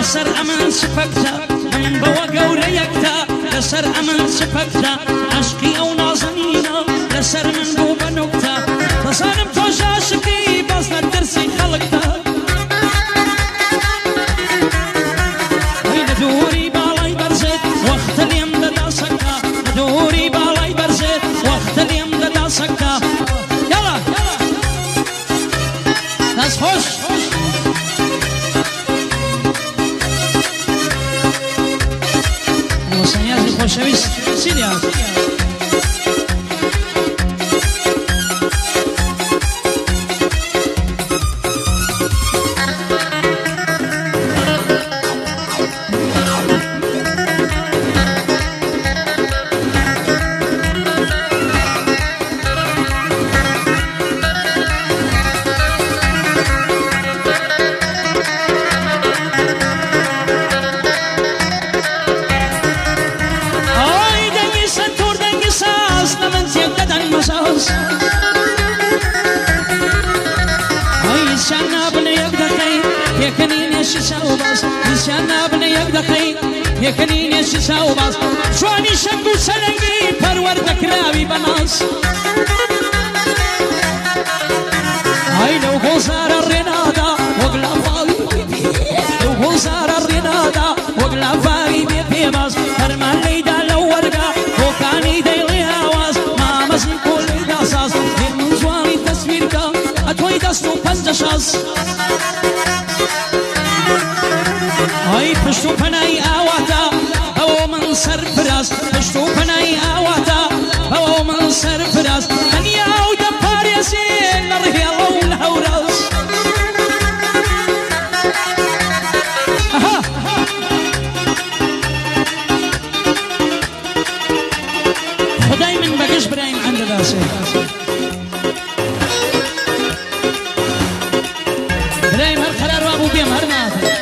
لسر أمن سفكتا من بوا قوريكتا لسر أمن سفكتا عشقي أو نازنينا لسر من بوبا نكتا تصانم توجاشكي بس ندرسي خلقتا دوري بالاي برزت وقت اليوم دا سكتا دوري بالاي برزت وقت اليوم دا سكتا يلا ناس خوش وسنيازي خوشويس سيديات يكنين يشسا وباس شواني شكو سلنگي پرور بكراوي بناس هاي لو غزار الرنادا وقلا فاوي لو غزار الرنادا وقلا فاوي بيباس فرمان ليدا لو ورقا وكاني ديلي هواز ما مزن كل داساس دير من زواني تصويركا اتوي دستو پنجشاس هاي پشتو پناي آواتا او من سرفراز پشتو پناي آواتا او من سرفراز دنيا او دپاريسي نرهي الله الهوراز خداي من بقش برايم عند داسي برايم هر قرار وابو بيم هر نافر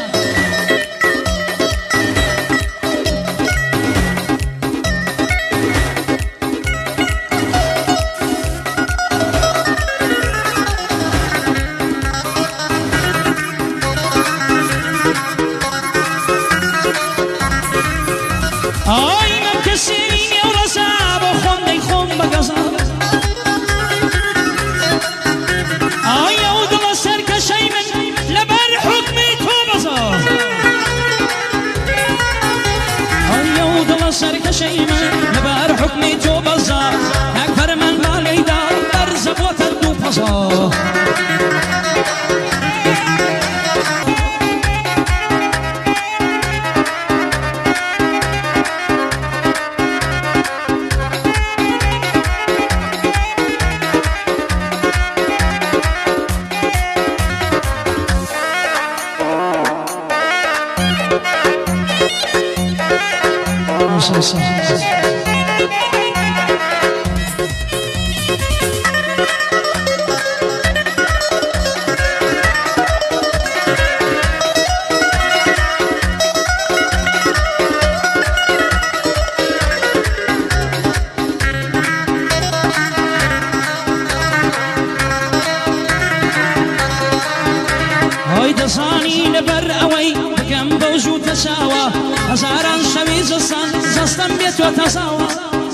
هزاران شوی زستن بیت و تساوا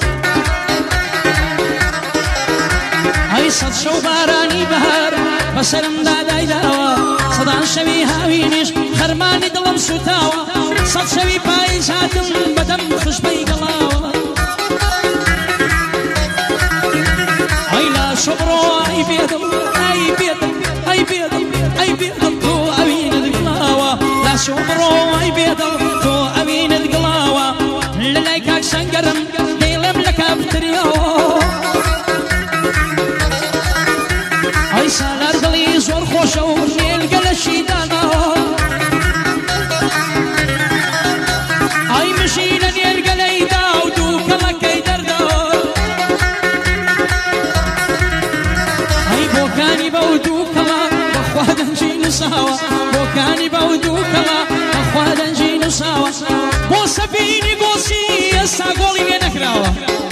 ای صد شو بارانی بهار بسرم دادای داوا صدان شوی هاوینش خرمانی دلم سوتاوا صد شوی پاییز هاتم بدم خوشبی گلاوا ای لا شبرو ای بیدم ای بیدم ای بیدم ای بیدم تو اوین دگلاوا لا شبرو ای بیدم أمين القلاوة للايكاك سنقرم ديلم لك أبتريو أي سالار قليز والخوشو نيلقى للشيدانا أي مشينا نيلقى ليدا ودوك لك يدردا أي بوكاني بودوك لا بخوادا نجي نساوا بوكاني بودوك لا بخوادا نجي نساوا بو سبيني بوسي يسا قولي بينك راوا